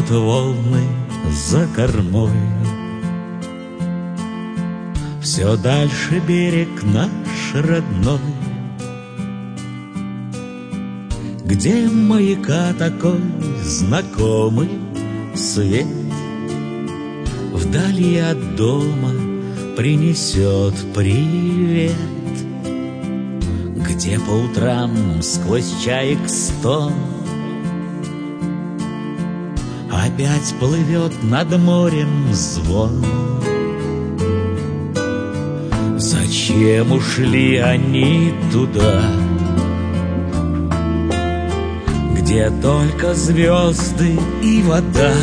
Плавают волны за кормой. Все дальше берег наш родной, где маяка такой знакомый свет вдали от дома принесет привет, где по утрам сквозь чаек стон опять плывет над морем звон. Зачем ушли они туда, где только звезды и вода,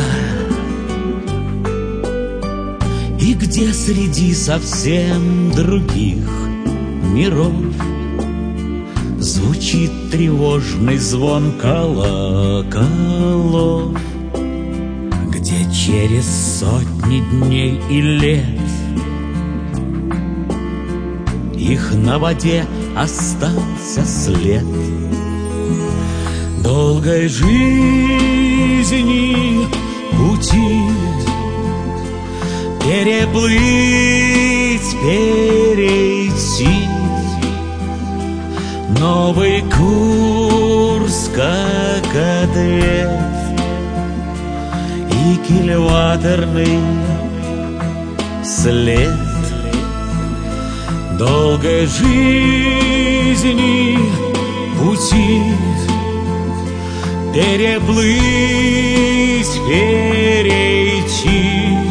и где среди совсем других миров звучит тревожный звон колоколов, где через сотни дней и лет их на воде остался след долгой жизни пути. Переплыть, перейти новый курс, как ответ, и кильваторный след долгой жизни пути. Переплыть, перейти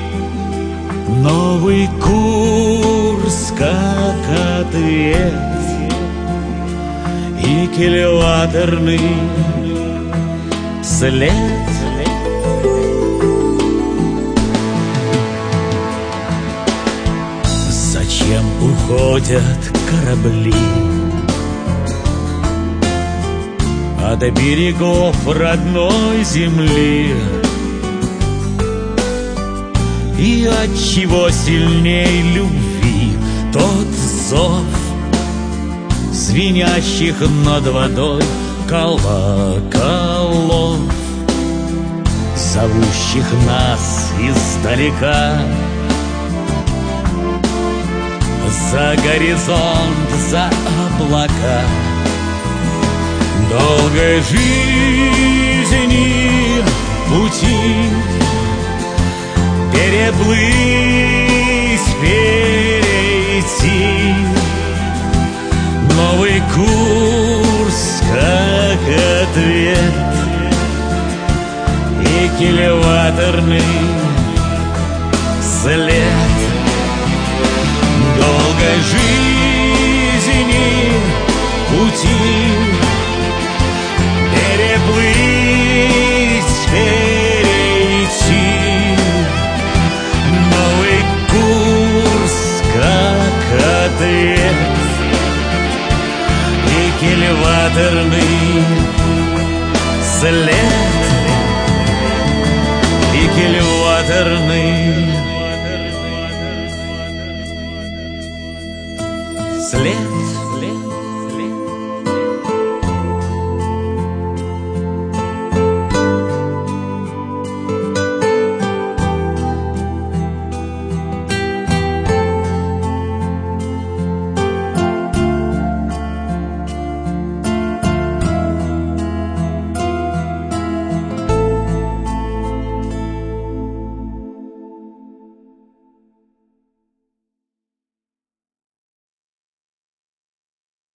новый курс, как ответ, и кильваторный след. Зачем уходят корабли от берегов родной земли? И отчего сильней любви тот зов звенящих над водой колоколов, зовущих нас издалека за горизонт, за облака долгой жизни пути. Переплыть, перейти новый курс, как ответ, и кильваторный след долгой жизни пути. Переплыть, перейти новый курс, как ответ, и кильваторный след, и кильваторный след.